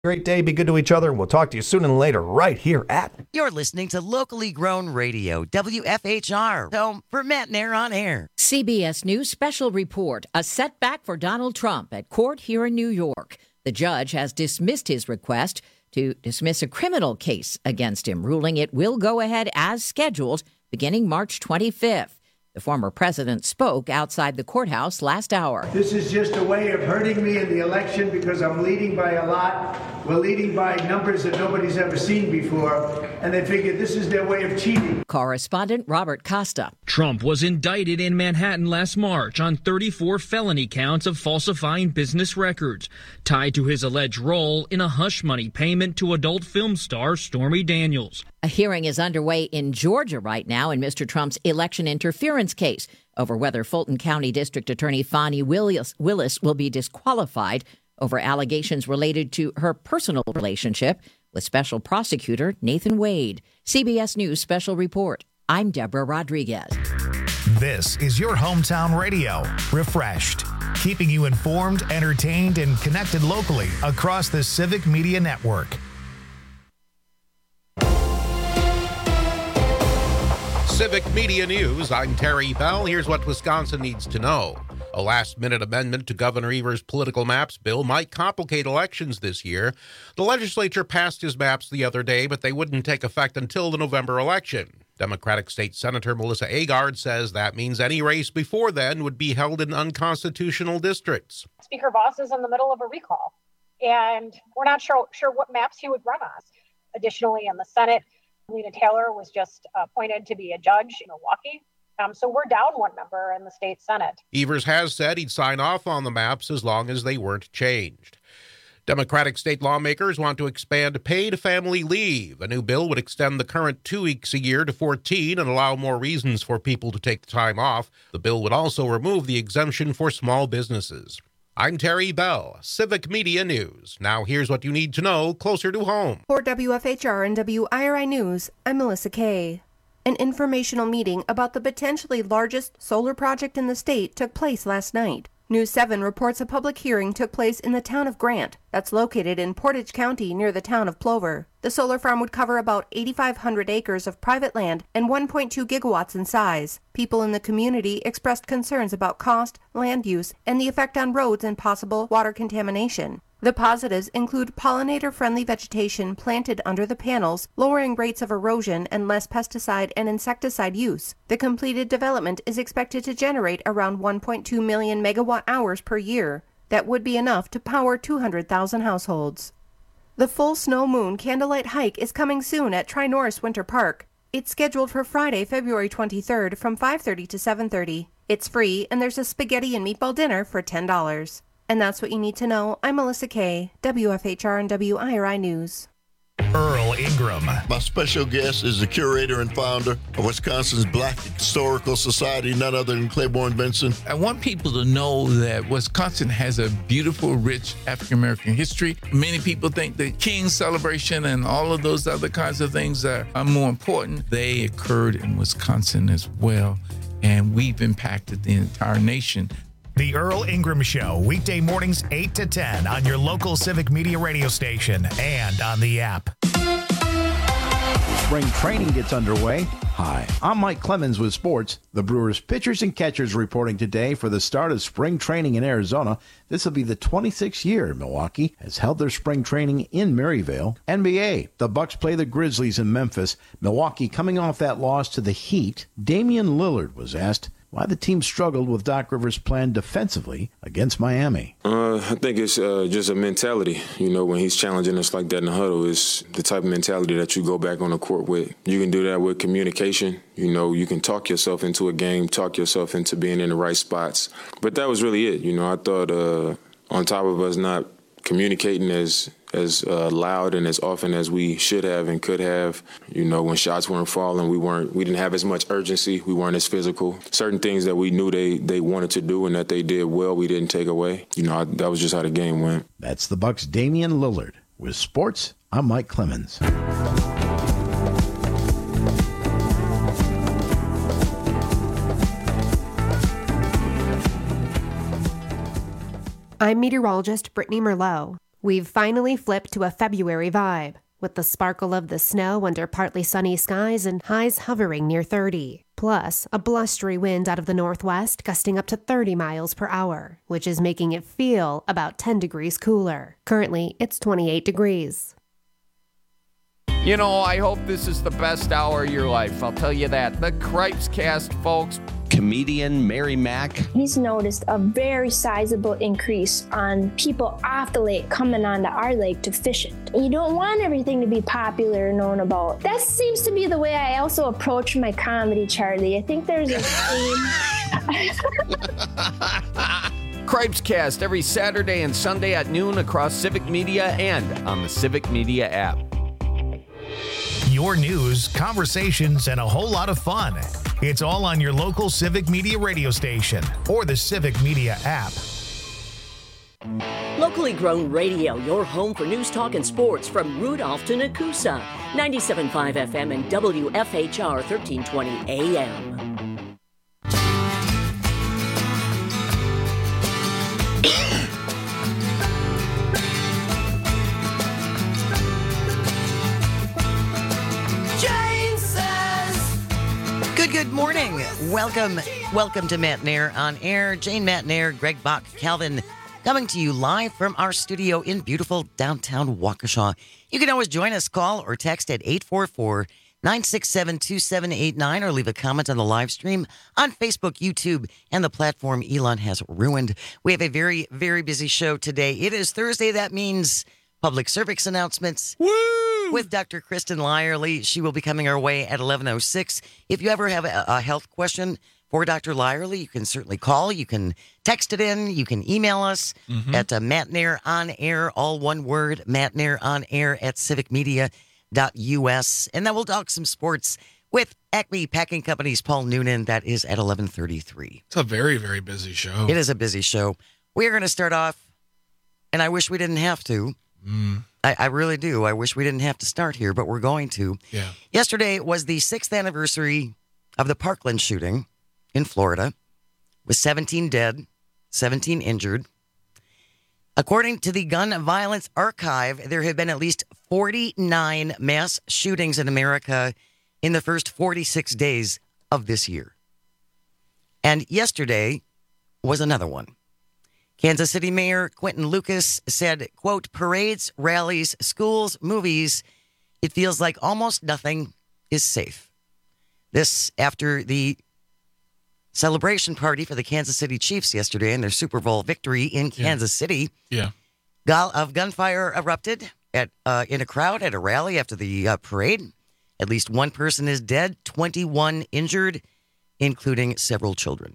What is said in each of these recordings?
Great day. Be good to each other. And we'll talk to you soon and later right here at... You're listening to Locally Grown Radio, WFHR, home for Matt Nair on air. CBS News special report, a setback for Donald Trump at court here in New York. The judge has dismissed his request to dismiss a criminal case against him, ruling it will go ahead as scheduled beginning March 25th. The former president spoke outside the courthouse last hour. This is just a way of hurting me in the election because I'm leading by a lot. We're leading by numbers that nobody's ever seen before. And they figure this is their way of cheating. Correspondent Robert Costa. Trump was indicted in Manhattan last March on 34 felony counts of falsifying business records, tied to his alleged role in a hush money payment to adult film star Stormy Daniels. A hearing is underway in Georgia right now in Mr. Trump's election interference case over whether Fulton County District Attorney Fani Willis will be disqualified over allegations related to her personal relationship with Special Prosecutor Nathan Wade. CBS News Special Report. I'm Deborah Rodriguez. This is your hometown radio, Refreshed, keeping you informed, entertained, and connected locally across the Civic Media Network. Civic Media News, I'm Terry Bell. Here's what Wisconsin needs to know. A last-minute amendment to Governor Evers' political maps bill might complicate elections this year. The legislature passed his maps the other day, but they wouldn't take effect until the November election. Democratic State Senator Melissa Agard says that means any race before then would be held in unconstitutional districts. Speaker Voss is in the middle of a recall, and we're not sure what maps he would run on. Additionally, in the Senate, Lena Taylor was just appointed to be a judge in Milwaukee. So we're down one member in the state Senate. Evers has said he'd sign off on the maps as long as they weren't changed. Democratic state lawmakers want to expand paid family leave. A new bill would extend the current 2 weeks a year to 14 and allow more reasons for people to take the time off. The bill would also remove the exemption for small businesses. I'm Terry Bell, Civic Media News. Now here's what you need to know closer to home. For WFHR and WIRI News, I'm Melissa Kay. An informational meeting about the potentially largest solar project in the state took place last night. News 7 reports a public hearing took place in the town of Grant, that's located in Portage County near the town of Plover. The solar farm would cover about 8,500 acres of private land and 1.2 gigawatts in size. People in the community expressed concerns about cost, land use, and the effect on roads and possible water contamination. The positives include pollinator-friendly vegetation planted under the panels, lowering rates of erosion and less pesticide and insecticide use. The completed development is expected to generate around 1.2 million megawatt hours per year. That would be enough to power 200,000 households. The full snow moon candlelight hike is coming soon at Tri-Norris Winter Park. It's scheduled for Friday, February 23rd from 5:30 to 7:30. It's free and there's a spaghetti and meatball dinner for $10. And that's what you need to know. I'm Melissa Kay, WFHR and WIRI News. Earl Ingram. My special guest is the curator and founder of Wisconsin's Black Historical Society, none other than Claiborne Benson. I want people to know that Wisconsin has a beautiful, rich African-American history. Many people think the King's celebration and all of those other kinds of things are more important. They occurred in Wisconsin as well, and we've impacted the entire nation. The Earl Ingram Show, weekday mornings 8 to 10 on your local Civic Media radio station and on the app. Spring training gets underway. Hi, I'm Mike Clemens with sports. The Brewers pitchers and catchers reporting today for the start of spring training in Arizona. This will be the 26th year Milwaukee has held their spring training in Maryvale. NBA, the Bucks play the Grizzlies in Memphis. Milwaukee coming off that loss to the Heat. Damian Lillard was asked why the team struggled with Doc Rivers' plan defensively against Miami. I think it's just a mentality. You know, when he's challenging us like that in the huddle, it's the type of mentality that you go back on the court with. You can do that with communication. You know, you can talk yourself into a game, talk yourself into being in the right spots. But that was really it. You know, I thought on top of us not communicating as loud and as often as we should have and could have. You know, when shots weren't falling, we didn't have as much urgency. We weren't as physical. Certain things that we knew they wanted to do and that they did well, we didn't take away. You know, that was just how the game went. That's the Bucks' Damian Lillard. With sports, I'm Mike Clemens. I'm meteorologist Brittany Merlot. We've finally flipped to a February vibe, with the sparkle of the snow under partly sunny skies and highs hovering near 30. Plus, a blustery wind out of the northwest gusting up to 30 miles per hour, which is making it feel about 10 degrees cooler. Currently, it's 28 degrees. You know, I hope this is the best hour of your life. I'll tell you that. The Cripes Cast, folks. Comedian Mary Mack. He's noticed a very sizable increase on people off the lake coming onto our lake to fish it. You don't want everything to be popular and known about. That seems to be the way I also approach my comedy, Charlie. I think there's a theme. Cripes Cast every Saturday and Sunday at noon across Civic Media and on the Civic Media app. Your news, conversations, and a whole lot of fun. It's all on your local Civic Media radio station or the Civic Media app. Locally grown radio, your home for news, talk, and sports from Rudolph to Nakusa. 97.5 FM and WFHR 1320 AM. Good morning. Welcome to Matt Nair on Air. Jane Matt Nair, Greg Bach, Calvin, coming to you live from our studio in beautiful downtown Waukesha. You can always join us, call or text at 844-967-2789 or leave a comment on the live stream on Facebook, YouTube, and the platform Elon has ruined. We have a very, very busy show today. It is Thursday. That means public service announcements. Woo! With Dr. Kristen Lyerly. She will be coming our way at 11:06. If you ever have a health question for Dr. Lyerly, you can certainly call. You can text it in. You can email us at Matt Nair on Air, all one word, Matt Nair on Air at civicmedia.us. And then we'll talk some sports with Acme Packing Company's Paul Noonan. That is at 11:33. It's a very, very busy show. It is a busy show. We're going to start off, and I wish we didn't have to. I really do. I wish we didn't have to start here, but we're going to. Yeah. Yesterday was the 6th anniversary of the Parkland shooting in Florida, with 17 dead, 17 injured. According to the Gun Violence Archive, there have been at least 49 mass shootings in America in the first 46 days of this year. And yesterday was another one. Kansas City Mayor Quentin Lucas said, quote, parades, rallies, schools, movies, it feels like almost nothing is safe. This after the celebration party for the Kansas City Chiefs yesterday and their Super Bowl victory in Kansas City. Yeah. Of gunfire erupted in a crowd at a rally after the parade. At least one person is dead, 21 injured, including several children.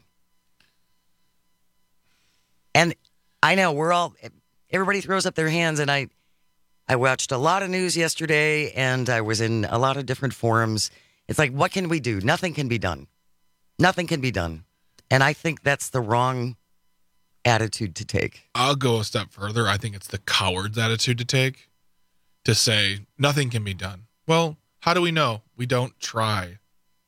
And I know everybody throws up their hands, and I watched a lot of news yesterday, and I was in a lot of different forums. It's like, what can we do? Nothing can be done. Nothing can be done. And I think that's the wrong attitude to take. I'll go a step further. I think it's the coward's attitude to take, to say nothing can be done. Well, how do we know? We don't try.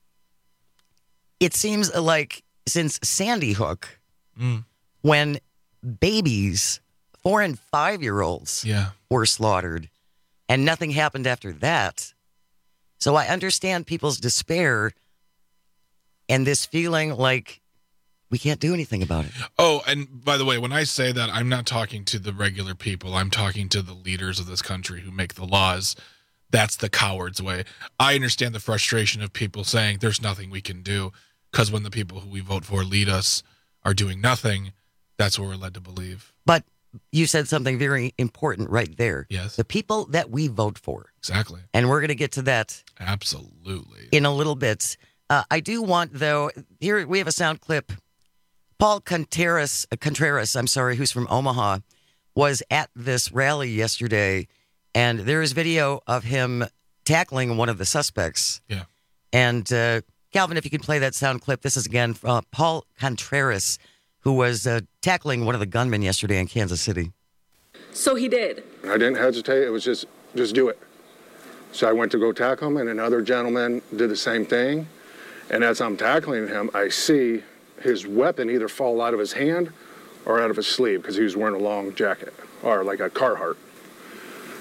It seems like since Sandy Hook, when babies, 4 and 5-year-olds were slaughtered, and nothing happened after that. So I understand people's despair and this feeling like we can't do anything about it. Oh, and by the way, when I say that, I'm not talking to the regular people. I'm talking to the leaders of this country who make the laws. That's the coward's way. I understand the frustration of people saying there's nothing we can do, because when the people who we vote for lead us are doing nothing, that's what we're led to believe. But you said something very important right there. Yes. The people that we vote for. Exactly. And we're going to get to that. Absolutely. In a little bit. I do want, though, here we have a sound clip. Paul Contreras, who's from Omaha, was at this rally yesterday, and there is video of him tackling one of the suspects. Yeah. And Calvin, if you could play that sound clip, this is again Paul Contreras, who was tackling one of the gunmen yesterday in Kansas City. So he did. I didn't hesitate. It was just do it. So I went to go tackle him, and another gentleman did the same thing. And as I'm tackling him, I see his weapon either fall out of his hand or out of his sleeve, because he was wearing a long jacket, or like a Carhartt.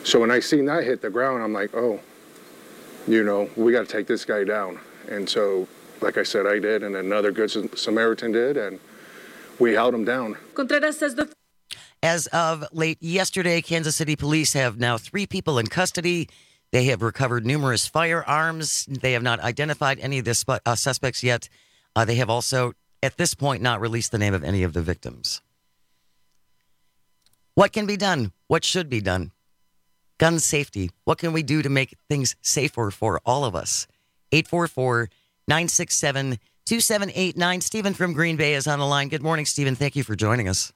So when I seen that hit the ground, I'm like, oh, you know, we got to take this guy down. And so, like I said, I did, and another good Samaritan did, and we held him down. Contreras says the... As of late yesterday, Kansas City police have now 3 people in custody. They have recovered numerous firearms. They have not identified any of the suspects yet. They have also, at this point, not released the name of any of the victims. What can be done? What should be done? Gun safety. What can we do to make things safer for all of us? 844-967-2789. Stephen from Green Bay is on the line. Good morning, Stephen. Thank you for joining us.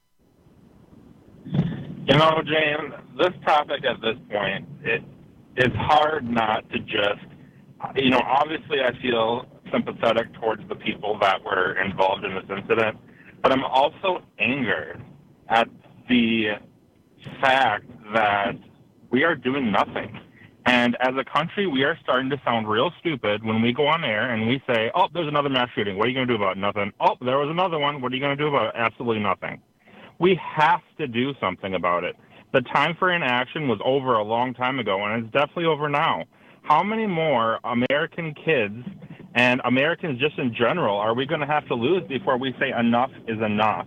You know, Jane, this topic at this point, it's hard not to just, you know, obviously I feel sympathetic towards the people that were involved in this incident, but I'm also angered at the fact that we are doing nothing. And as a country, we are starting to sound real stupid when we go on air and we say, oh, there's another mass shooting. What are you going to do about it? Nothing. Oh, there was another one. What are you going to do about it? Absolutely nothing. We have to do something about it. The time for inaction was over a long time ago, and it's definitely over now. How many more American kids and Americans just in general are we going to have to lose before we say enough is enough?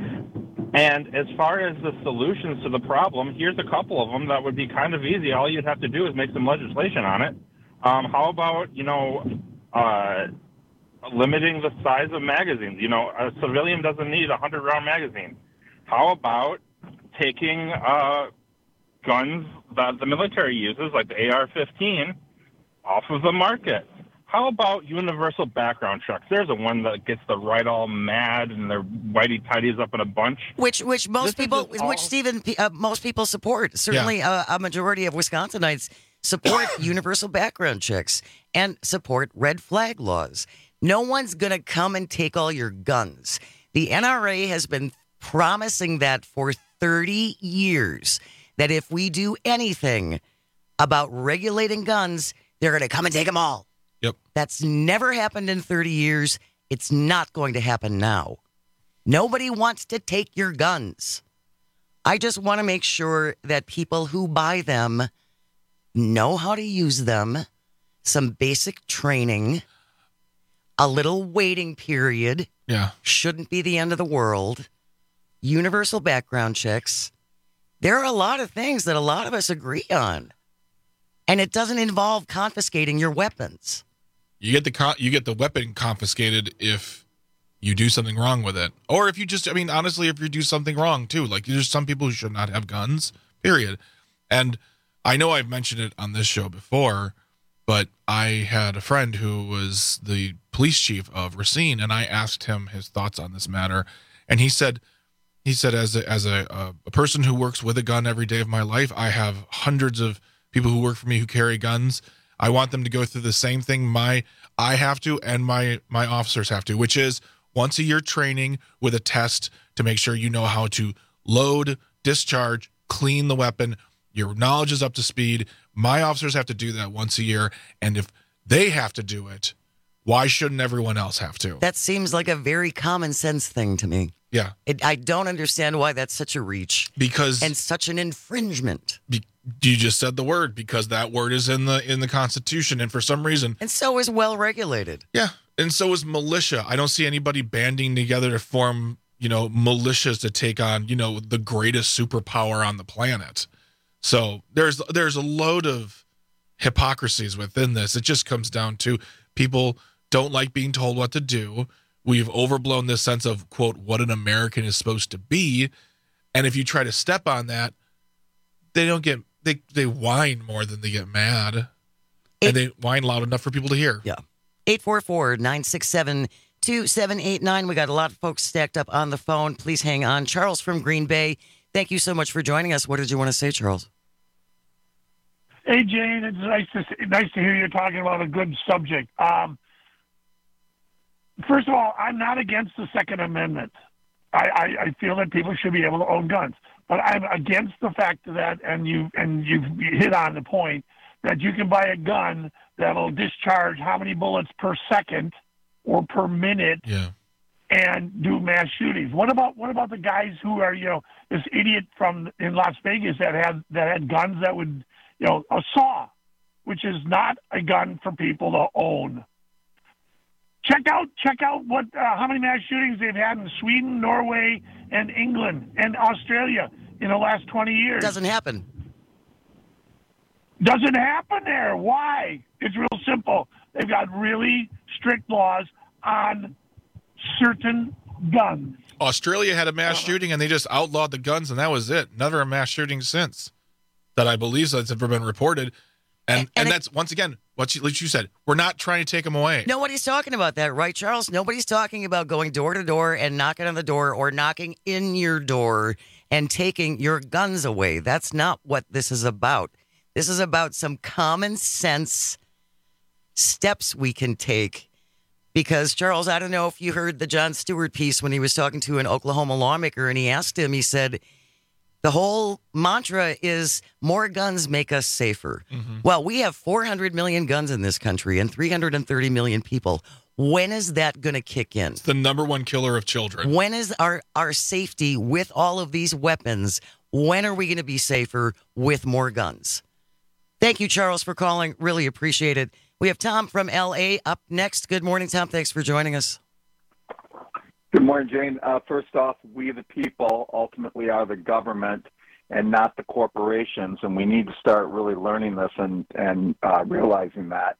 And as far as the solutions to the problem, here's a couple of them that would be kind of easy. All you'd have to do is make some legislation on it. How about, you know, limiting the size of magazines? You know, a civilian doesn't need a 100-round magazine. How about taking guns that the military uses, like the AR-15, off of the market? How about universal background checks? There's a one that gets the right all mad and their whitey tidies up in a bunch. Which most people support. Certainly, a majority of Wisconsinites support universal background checks and support red flag laws. No one's going to come and take all your guns. The NRA has been promising that for 30 years, that if we do anything about regulating guns, they're going to come and take them all. Yep. That's never happened in 30 years. It's not going to happen now. Nobody wants to take your guns. I just want to make sure that people who buy them know how to use them, some basic training, a little waiting period. Yeah. Shouldn't be the end of the world. Universal background checks. There are a lot of things that a lot of us agree on. And it doesn't involve confiscating your weapons. You get the weapon confiscated if you do something wrong with it. Or if you just, I mean, honestly, if you do something wrong too. Like there's some people who should not have guns, period. And I know I've mentioned it on this show before, but I had a friend who was the police chief of Racine, and I asked him his thoughts on this matter. And he said, as a person who works with a gun every day of my life, I have hundreds of people who work for me who carry guns. I want them to go through the same thing I have to and my officers have to, which is once a year training with a test to make sure you know how to load, discharge, clean the weapon. Your knowledge is up to speed. My officers have to do that once a year. And if they have to do it, why shouldn't everyone else have to? That seems like a very common sense thing to me. Yeah. I don't understand why that's such a reach. And such an infringement. You just said the word, because that word is in the Constitution, and for some reason. And so is well regulated. Yeah. And so is militia. I don't see anybody banding together to form, militias to take on, the greatest superpower on the planet. So there's a load of hypocrisies within this. It just comes down to people don't like being told what to do. We've overblown this sense of, quote, what an American is supposed to be. And if you try to step on that, they whine more than they get mad. And they whine loud enough for people to hear. Yeah. 844-967-2789. We got a lot of folks stacked up on the phone. Please hang on. Charles from Green Bay, thank you so much for joining us. What did you want to say, Charles? Hey, Jane, it's nice to hear you talking about a good subject. First of all, I'm not against the Second Amendment. I feel that people should be able to own guns, but I'm against the fact that, and you've hit on the point, that you can buy a gun that'll discharge how many bullets per second or per minute. Yeah. and do mass shootings. What about the guys who are, this idiot in Las Vegas that had guns that would, a saw, which is not a gun for people to own. Check out what how many mass shootings they've had in Sweden, Norway, and England and Australia in the last 20 years. Doesn't happen. Doesn't happen there. Why? It's real simple. They've got really strict laws on certain guns. Australia had a mass shooting, and they just outlawed the guns, and that was it. Never a mass shooting since that I believe that's ever been reported. And that's, once again, what you said. We're not trying to take them away. Nobody's talking about that, right, Charles? Nobody's talking about going door to door and knocking on the door or knocking in your door and taking your guns away. That's not what this is about. This is about some common sense steps we can take. Because, Charles, I don't know if you heard the Jon Stewart piece when he was talking to an Oklahoma lawmaker, and he asked him, he said, the whole mantra is more guns make us safer. Mm-hmm. Well, we have 400 million guns in this country and 330 million people. When is that going to kick in? It's the number one killer of children. When is our safety with all of these weapons? When are we going to be safer with more guns? Thank you, Charles, for calling. Really appreciate it. We have Tom from L.A. up next. Good morning, Tom. Thanks for joining us. Good morning, Jane. First off, we the people ultimately are the government and not the corporations, and we need to start really learning this and realizing that.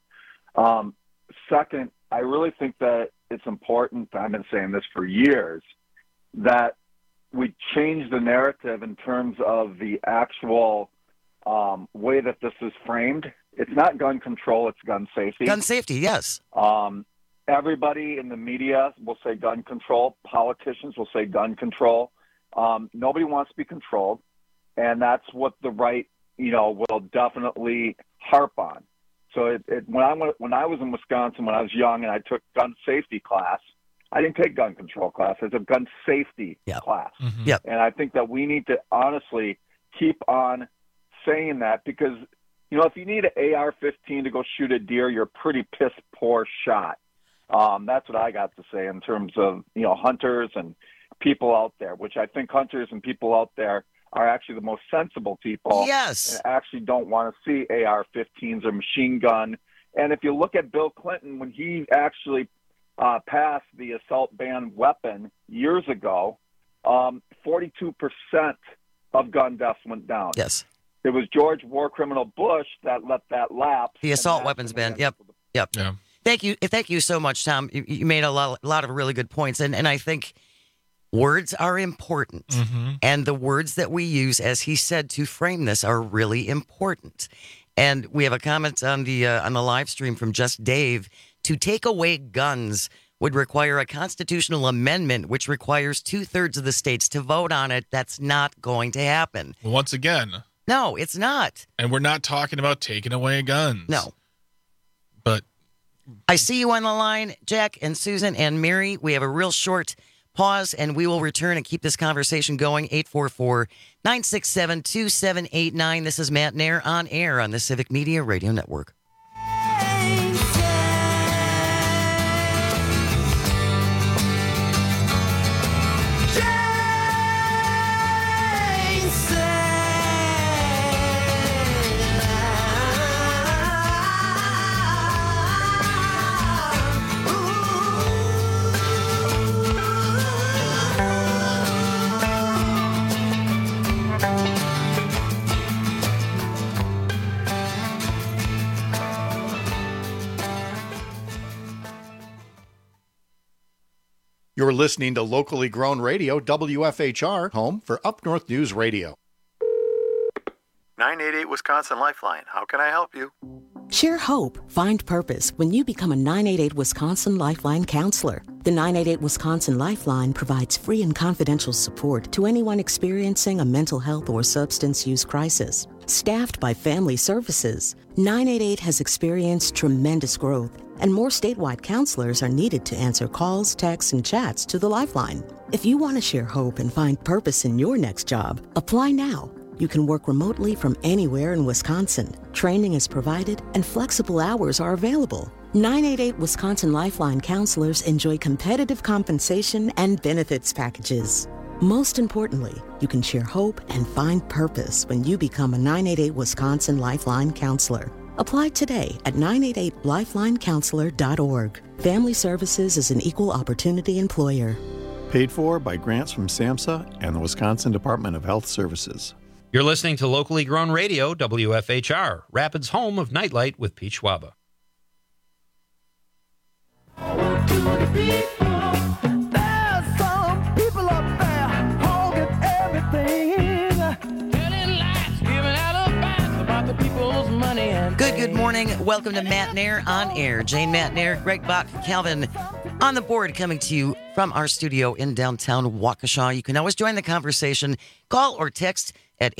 Second, I really think that it's important, I've been saying this for years, that we change the narrative in terms of the actual way that this is framed. It's not gun control, it's gun safety. Gun safety, yes. Everybody in the media will say gun control. Politicians will say gun control. Nobody wants to be controlled, and that's what the right, will definitely harp on. So when I was in Wisconsin when I was young and I took gun safety class, I didn't take gun control class. I took gun safety class. Mm-hmm. Yep. And I think that we need to honestly keep on saying that because, if you need an AR-15 to go shoot a deer, you're a pretty piss poor shot. That's what I got to say in terms of, hunters and people out there, which I think hunters and people out there are actually the most sensible people. Yes. And actually don't want to see AR-15s or machine gun. And if you look at Bill Clinton, when he actually passed the assault ban weapon years ago, 42% of gun deaths went down. Yes. It was George War Criminal Bush that let that lapse. The assault weapons ban. Yep. Yeah. Thank you so much, Tom. You made a lot of really good points, and I think words are important, and the words that we use, as he said, to frame this are really important. And we have a comment on the live stream from Just Dave. To take away guns would require a constitutional amendment, which requires 2/3 of the states to vote on it. That's not going to happen. Once again. No, it's not. And we're not talking about taking away guns. No. But I see you on the line, Jack and Susan and Mary. We have a real short pause, and we will return and keep this conversation going. 844-967-2789. This is Matt Nair on air on the Civic Media Radio Network. You're listening to locally grown radio, WFHR, home for Up North News Radio. 988 Wisconsin Lifeline. How can I help you? Share hope, find purpose when you become a 988 Wisconsin Lifeline counselor. The 988 Wisconsin Lifeline provides free and confidential support to anyone experiencing a mental health or substance use crisis. Staffed by Family Services, 988 has experienced tremendous growth, and more statewide counselors are needed to answer calls, texts, and chats to the Lifeline. If you want to share hope and find purpose in your next job, apply now. You can work remotely from anywhere in Wisconsin. Training is provided and flexible hours are available. 988 Wisconsin Lifeline counselors enjoy competitive compensation and benefits packages. Most importantly, you can share hope and find purpose when you become a 988 Wisconsin Lifeline counselor. Apply today at 988lifelinecounselor.org. Family Services is an equal opportunity employer. Paid for by grants from SAMHSA and the Wisconsin Department of Health Services. You're listening to locally grown radio, WFHR, Rapids' home of Nightlight with Pete Schwaba. Good morning. Welcome to Matt Nair on Air. Jane Matt Nair, Greg Bach, Calvin on the board, coming to you from our studio in downtown Waukesha. You can always join the conversation. Call or text at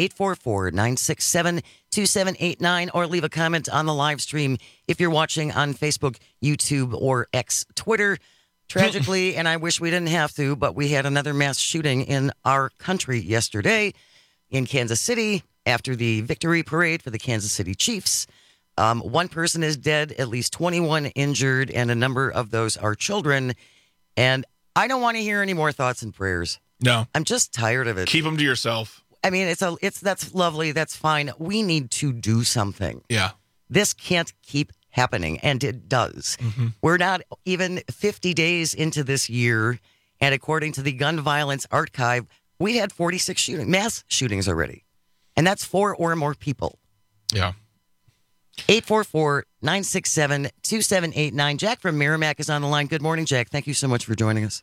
844-967-2789 or leave a comment on the live stream if you're watching on Facebook, YouTube, or X, Twitter. Tragically, and I wish we didn't have to, but we had another mass shooting in our country yesterday in Kansas City after the victory parade for the Kansas City Chiefs. One person is dead, at least 21 injured, and a number of those are children. And I don't want to hear any more thoughts and prayers. No. I'm just tired of it. Keep them to yourself. I mean, that's lovely. That's fine. We need to do something. Yeah. This can't keep happening, and it does. Mm-hmm. We're not even 50 days into this year, and according to the Gun Violence Archive, we had 46 mass shootings already, and that's 4 or more people. Yeah. 844-967-2789. Jack from Merrimack is on the line. Good morning, Jack. Thank you so much for joining us.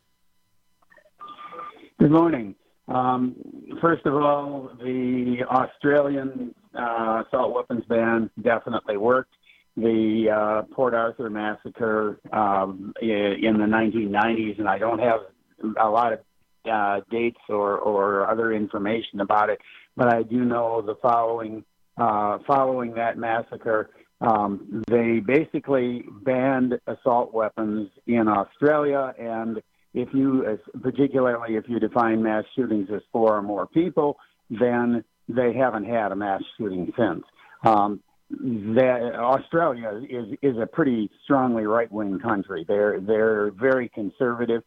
Good morning. First of all, the Australian assault weapons ban definitely worked. The Port Arthur massacre in the 1990s, and I don't have a lot of dates or other information about it, but I do know the following that massacre, they basically banned assault weapons in Australia, and particularly if you define mass shootings as 4 or more people, then they haven't had a mass shooting since. Australia is a pretty strongly right-wing country. They're very conservative.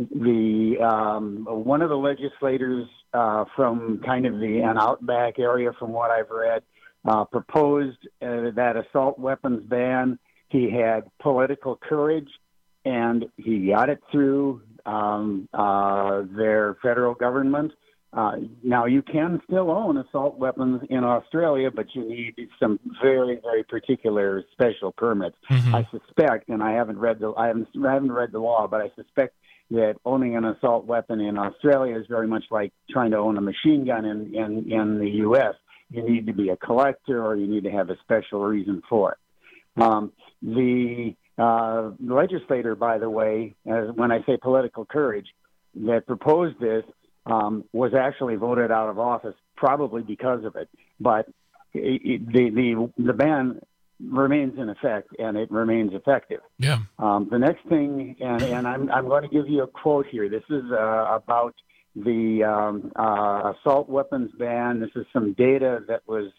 One of the legislators from kind of an outback area, from what I've read, proposed that assault weapons ban. He had political courage, and he got it through their federal government. Now, you can still own assault weapons in Australia, but you need some very, very particular special permits. Mm-hmm. I suspect, and I haven't read the law, but I suspect that owning an assault weapon in Australia is very much like trying to own a machine gun in the U.S. You need to be a collector, or you need to have a special reason for it. The legislator, by the way, when I say political courage, that proposed this, was actually voted out of office, probably because of it. But the ban remains in effect, and it remains effective. Yeah. The next thing, and I'm going to give you a quote here. This is about the assault weapons ban. This is some data that was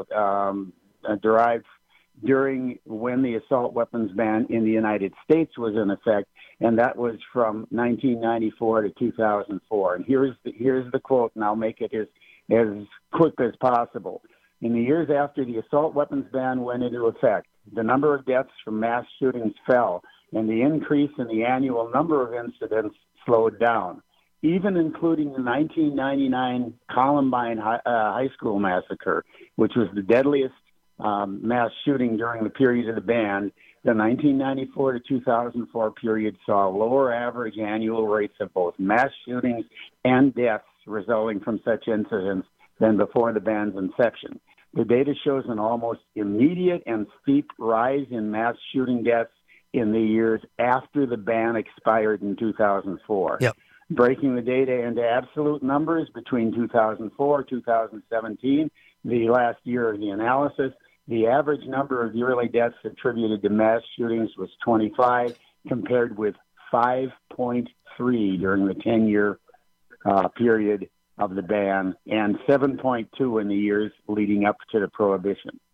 derived during when the assault weapons ban in the United States was in effect, and that was from 1994 to 2004. And here's the quote, and I'll make it as quick as possible. In the years after the assault weapons ban went into effect, the number of deaths from mass shootings fell, and the increase in the annual number of incidents slowed down, even including the 1999 Columbine High School massacre, which was the deadliest mass shooting during the period of the ban. The 1994 to 2004 period saw lower average annual rates of both mass shootings and deaths resulting from such incidents than before the ban's inception. The data shows an almost immediate and steep rise in mass shooting deaths in the years after the ban expired in 2004. Yep. Breaking the data into absolute numbers between 2004 and 2017, the last year of the analysis, the average number of yearly deaths attributed to mass shootings was 25, compared with 5.3 during the 10-year period of the ban, and 7.2 in the years leading up to the prohibition.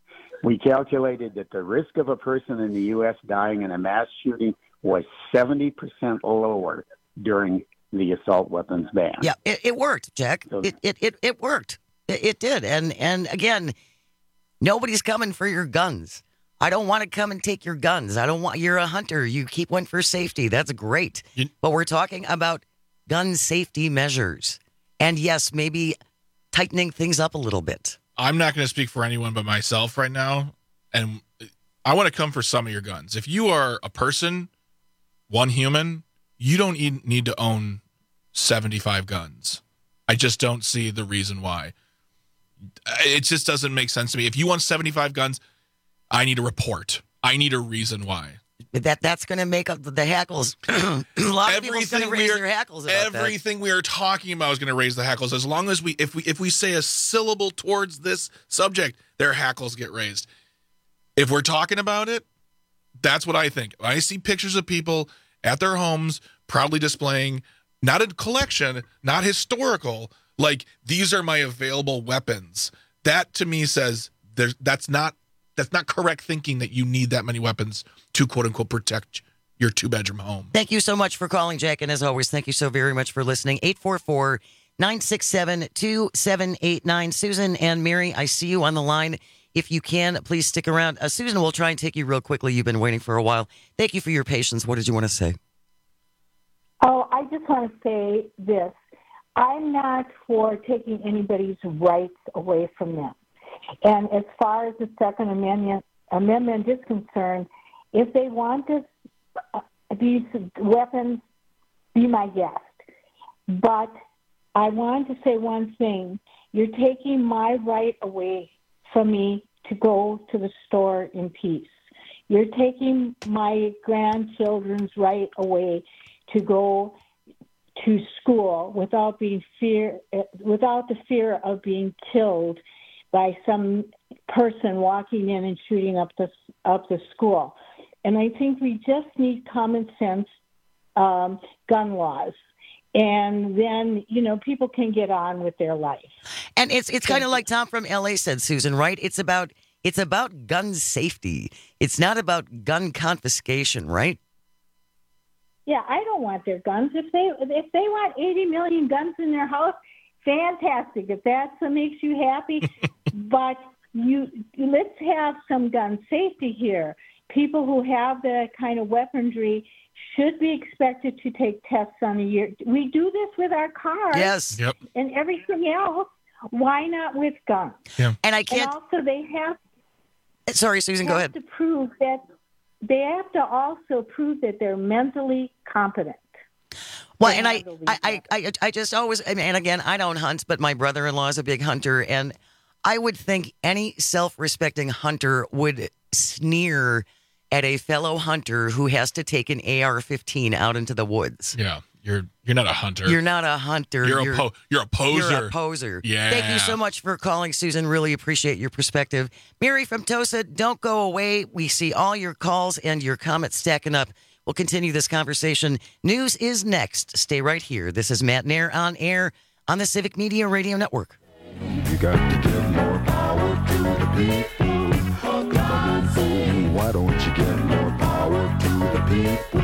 We calculated that the risk of a person in the U.S. dying in a mass shooting was 70% lower during the assault weapons ban. Yeah, it worked, Jack. It worked. It did. And again, nobody's coming for your guns. I don't want to come and take your guns. You're a hunter. You keep one for safety. That's great. But we're talking about gun safety measures. And yes, maybe tightening things up a little bit. I'm not going to speak for anyone but myself right now. And I want to come for some of your guns. If you are a person, one human, you don't need to own 75 guns. I just don't see the reason why. It just doesn't make sense to me. If you want 75 guns, I need a report. I need a reason why. That's going to make up the hackles. A lot of people's going to raise their hackles about everything we are talking about is going to raise the hackles. As long as if we say a syllable towards this subject, their hackles get raised. If we're talking about it, that's what I think. I see pictures of people at their homes proudly displaying not a collection, not historical, like these are my available weapons. That to me says that's not correct thinking that you need that many weapons to quote unquote protect your 2-bedroom home. Thank you so much for calling, Jack. And as always, thank you so very much for listening. 844-967-2789. Susan and Mary, I see you on the line. If you can, please stick around. Susan, we'll try and take you real quickly. You've been waiting for a while. Thank you for your patience. What did you want to say? Oh, I just want to say this. I'm not for taking anybody's rights away from them. And as far as the Second Amendment is concerned, if they want these weapons, be my guest. But I want to say one thing. You're taking my right away from me to go to the store in peace. You're taking my grandchildren's right away to go to school without the fear of being killed by some person walking in and shooting up the school. And I think we just need common sense gun laws. And then, people can get on with their life. And it's kind of like Tom from LA said, Susan, right? It's about gun safety. It's not about gun confiscation, right? Yeah, I don't want their guns. If they want 80 million guns in their house, fantastic. If that's what makes you happy, but let's have some gun safety here. People who have that kind of weaponry should be expected to take tests on a year. We do this with our cars, yes, yep, and everything else. Why not with guns? Yeah. And I can't. And also, they have. Sorry, Susan, go ahead. To prove that they have to also prove that they're mentally competent. Well, and I just always, and again, I don't hunt, but my brother-in-law is a big hunter, and I would think any self-respecting hunter would sneer at a fellow hunter who has to take an AR-15 out into the woods. Yeah, you're not a hunter. You're not a hunter. You're a poser. You're a poser. Yeah. Thank you so much for calling, Susan. Really appreciate your perspective. Mary from Tosa, don't go away. We see all your calls and your comments stacking up. We'll continue this conversation. News is next. Stay right here. This is Matt Nair on air on the Civic Media Radio Network. You got to give more power to the people. Why don't you give more power to the people?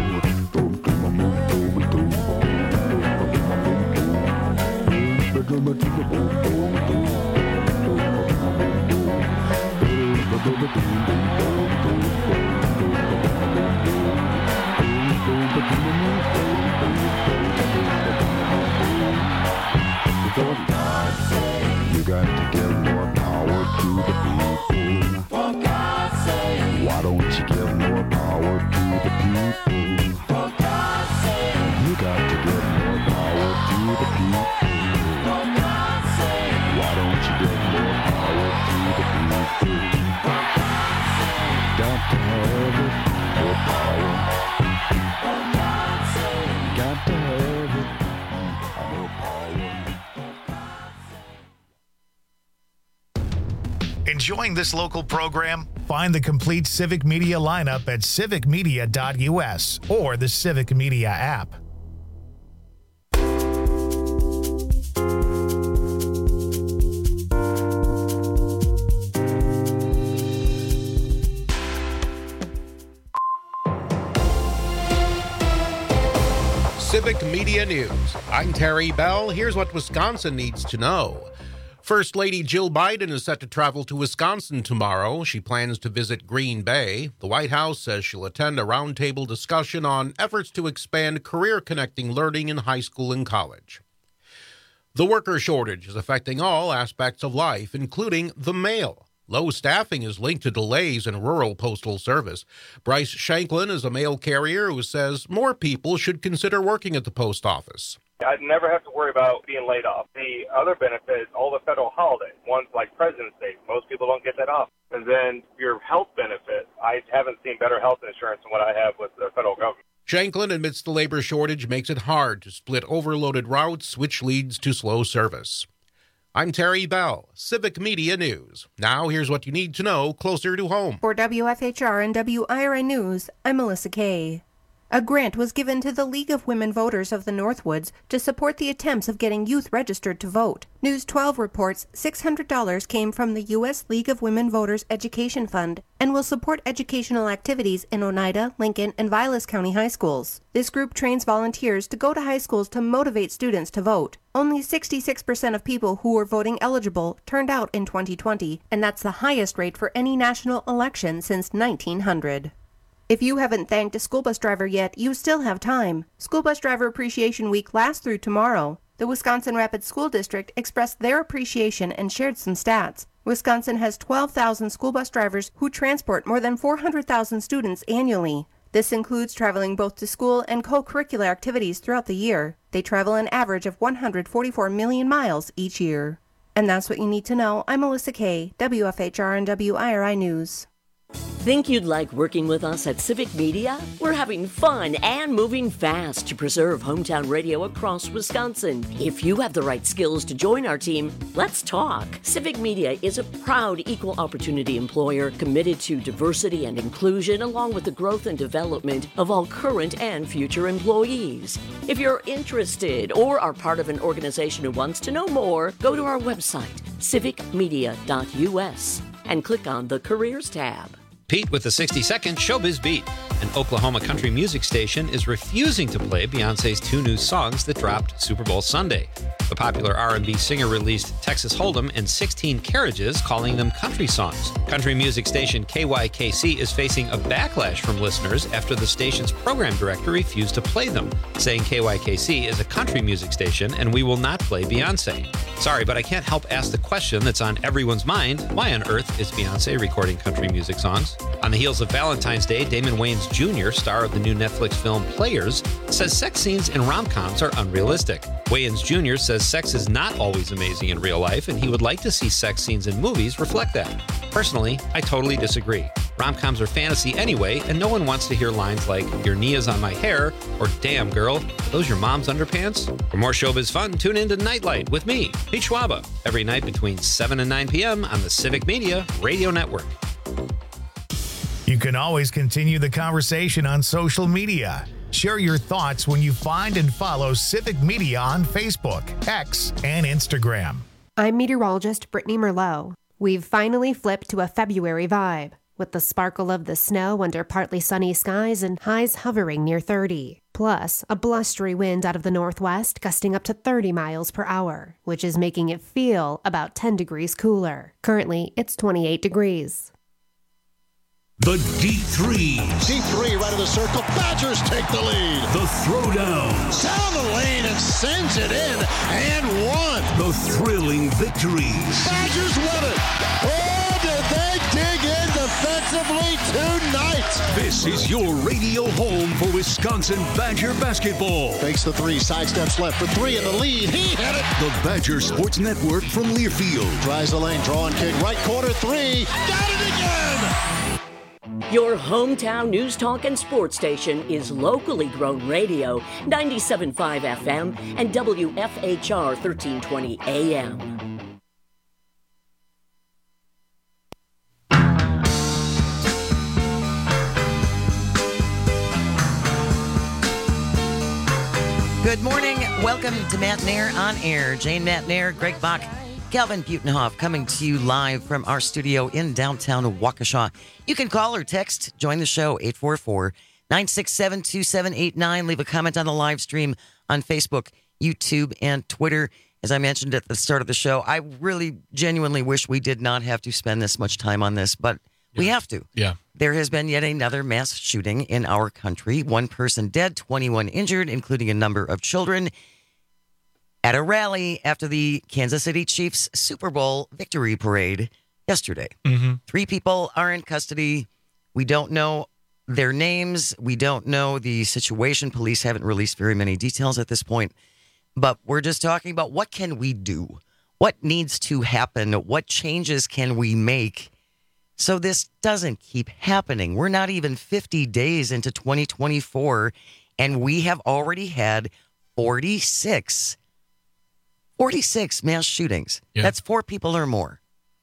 For God's sake, you got to give more power to the people. For God's sake, why don't you give more power to the people? For God's sake, you got to give more power to the people. For God's sake, why don't you give more power to the people? For God's sake, got to have it, more power. For God's sake, got to have it, more power. Enjoying this local program? Find the complete Civic Media lineup at civicmedia.us or the Civic Media app. Civic Media News. I'm Terry Bell. Here's what Wisconsin needs to know. First Lady Jill Biden is set to travel to Wisconsin tomorrow. She plans to visit Green Bay. The White House says she'll attend a roundtable discussion on efforts to expand career-connecting learning in high school and college. The worker shortage is affecting all aspects of life, including the mail. Low staffing is linked to delays in rural postal service. Bryce Shanklin is a mail carrier who says more people should consider working at the post office. I'd never have to worry about being laid off. The other benefit is all the federal holidays, ones like President's Day. Most people don't get that off. And then your health benefit, I haven't seen better health insurance than what I have with the federal government. Shanklin admits the labor shortage makes it hard to split overloaded routes, which leads to slow service. I'm Terry Bell, Civic Media News. Now here's what you need to know closer to home. For WFHR and WIRI News, I'm Melissa Kay. A grant was given to the League of Women Voters of the Northwoods to support the attempts of getting youth registered to vote. News 12 reports $600 came from the U.S. League of Women Voters Education Fund and will support educational activities in Oneida, Lincoln, and Vilas County high schools. This group trains volunteers to go to high schools to motivate students to vote. Only 66% of people who were voting eligible turned out in 2020, and that's the highest rate for any national election since 1900. If you haven't thanked a school bus driver yet, you still have time. School Bus Driver Appreciation Week lasts through tomorrow. The Wisconsin Rapids School District expressed their appreciation and shared some stats. Wisconsin has 12,000 school bus drivers who transport more than 400,000 students annually. This includes traveling both to school and co-curricular activities throughout the year. They travel an average of 144 million miles each year. And that's what you need to know. I'm Melissa Kay, WFHR and WIRI News. Think you'd like working with us at Civic Media? We're having fun and moving fast to preserve hometown radio across Wisconsin. If you have the right skills to join our team, let's talk. Civic Media is a proud equal opportunity employer committed to diversity and inclusion along with the growth and development of all current and future employees. If you're interested or are part of an organization who wants to know more, go to our website, civicmedia.us, and click on the Careers tab. Pete with the 60-second Showbiz Beat. An Oklahoma country music station is refusing to play Beyoncé's 2 new songs that dropped Super Bowl Sunday. The popular R&B singer released Texas Hold'em and 16 Carriages, calling them country songs. Country music station KYKC is facing a backlash from listeners after the station's program director refused to play them, saying KYKC is a country music station and we will not play Beyoncé. Sorry, but I can't help ask the question that's on everyone's mind. Why on earth is Beyoncé recording country music songs? On the heels of Valentine's Day, Damon Wayans Jr., star of the new Netflix film Players, says sex scenes in rom-coms are unrealistic. Wayans Jr. says sex is not always amazing in real life, and he would like to see sex scenes in movies reflect that. Personally, I totally disagree. Rom-coms are fantasy anyway, and no one wants to hear lines like, "Your knee is on my hair," or "Damn, girl, are those your mom's underpants?" For more showbiz fun, tune in to Nightlight with me, Pete Schwaba, every night between 7 and 9 p.m. on the Civic Media Radio Network. You can always continue the conversation on social media. Share your thoughts when you find and follow Civic Media on Facebook, X, and Instagram. I'm meteorologist Brittany Merlot. We've finally flipped to a February vibe, with the sparkle of the snow under partly sunny skies and highs hovering near 30. Plus, a blustery wind out of the northwest gusting up to 30 miles per hour, which is making it feel about 10 degrees cooler. Currently, it's 28 degrees. The Deep Threes. Deep three right of the circle. Badgers take the lead. The Throwdown. Down the lane and sends it in and one. The thrilling victories. Badgers win it. Oh, did they dig in defensively tonight? This is your radio home for Wisconsin Badger basketball. Fakes the three, sidesteps left for three in the lead. He hit it. The Badger Sports Network from Learfield. Tries the lane, draw and kick, right corner three. Got it again. Your hometown news talk and sports station is locally grown radio, 97.5 FM and WFHR 1320 AM. Good morning. Welcome to Matt Nair on Air. Jane Matt Nair, Greg Bach, Calvin Butenhoff coming to you live from our studio in downtown Waukesha. You can call or text, join the show, 967-2789. Leave a comment on the live stream on Facebook, YouTube, and Twitter. As I mentioned at the start of the show, I really genuinely wish we did not have to spend this much time on this, but we have to. Yeah. There has been yet another mass shooting in our country. 1 person dead, 21 injured, including a number of children, at a rally after the Kansas City Chiefs Super Bowl victory parade yesterday. 3 people are in custody. We don't know their names. We don't know the situation. Police haven't released very many details at this point. But we're just talking about what can we do? What needs to happen? What changes can we make so this doesn't keep happening? We're not even 50 days into 2024, and we have already had 46 mass shootings. Yeah. That's 4 people or more.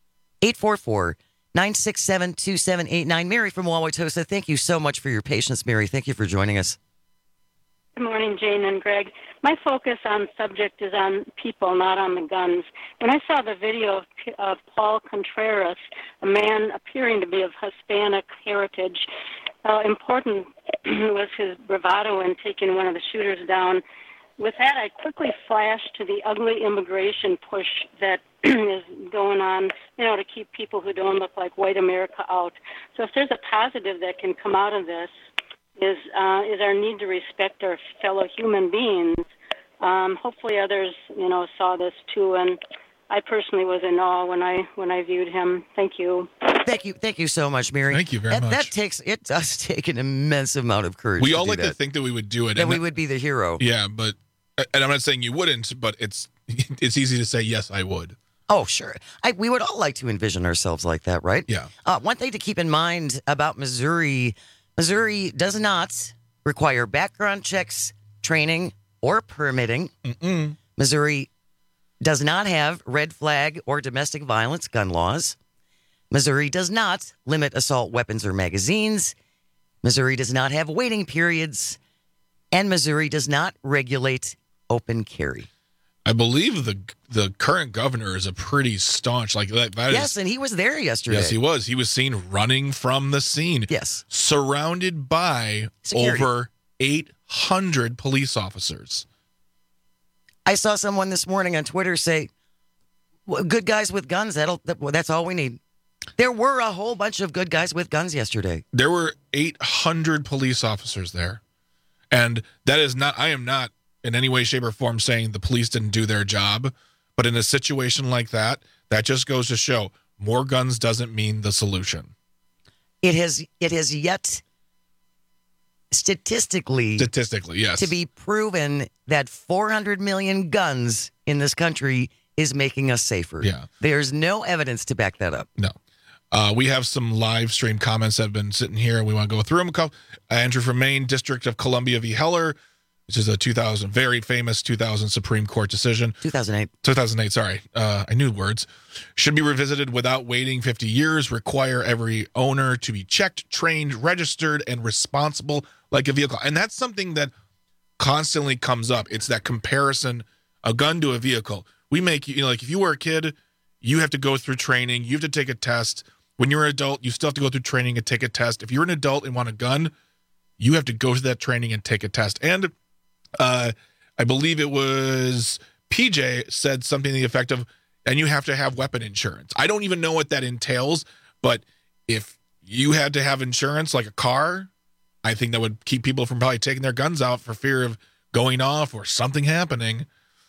844-967-2789. Mary from Wauwatosa, thank you so much for your patience, Mary. Thank you for joining us. Good morning, Jane and Greg. My focus on subject is on people, not on the guns. When I saw the video of Paul Contreras, a man appearing to be of Hispanic heritage, important was his bravado in taking one of the shooters down. With that, I quickly flashed to the ugly immigration push that is going on, to keep people who don't look like white America out. So if there's a positive that can come out of this, is our need to respect our fellow human beings. Hopefully others, saw this too, and I personally was in awe when I viewed him. Thank you. Thank you so much, Mary. Thank you very much. It does take an immense amount of courage. We all like to think that we would do it. That we would be the hero. Yeah, but, and I'm not saying you wouldn't, but it's easy to say, yes, I would. Oh, sure. We would all like to envision ourselves like that, right? Yeah. One thing to keep in mind about Missouri does not require background checks, training, or permitting. Missouri does not have red flag or domestic violence gun laws. Missouri does not limit assault weapons or magazines. Missouri does not have waiting periods. And Missouri does not regulate open carry. I believe the current governor is a pretty staunch, Yes, and he was there yesterday. Yes, he was. He was seen running from the scene. Yes. Surrounded by Security. Over 800 police officers. I saw someone this morning on Twitter say, good guys with guns, that's all we need. There were a whole bunch of good guys with guns yesterday. There were 800 police officers there. And that is not, I am not in any way, shape, or form saying the police didn't do their job. But in a situation like that, that just goes to show more guns doesn't mean the solution. It has yet statistically, yes, to be proven that 400 million guns in this country is making us safer. Yeah. There's no evidence to back that up. No. We have some live stream comments that have been sitting here. We want to go through them. Andrew from Maine, District of Columbia v. Heller, which is a very famous 2000 Supreme Court decision. 2008, sorry. I knew words. Should be revisited without waiting 50 years, require every owner to be checked, trained, registered, and responsible like a vehicle. And that's something that constantly comes up. It's that comparison, a gun to a vehicle. We make, if you were a kid, you have to go through training. You have to take a test. When you're an adult, you still have to go through training and take a test. If you're an adult and want a gun, you have to go through that training and take a test. And I believe it was PJ said something to the effect of, and you have to have weapon insurance. I don't even know what that entails, but if you had to have insurance like a car, I think that would keep people from probably taking their guns out for fear of going off or something happening.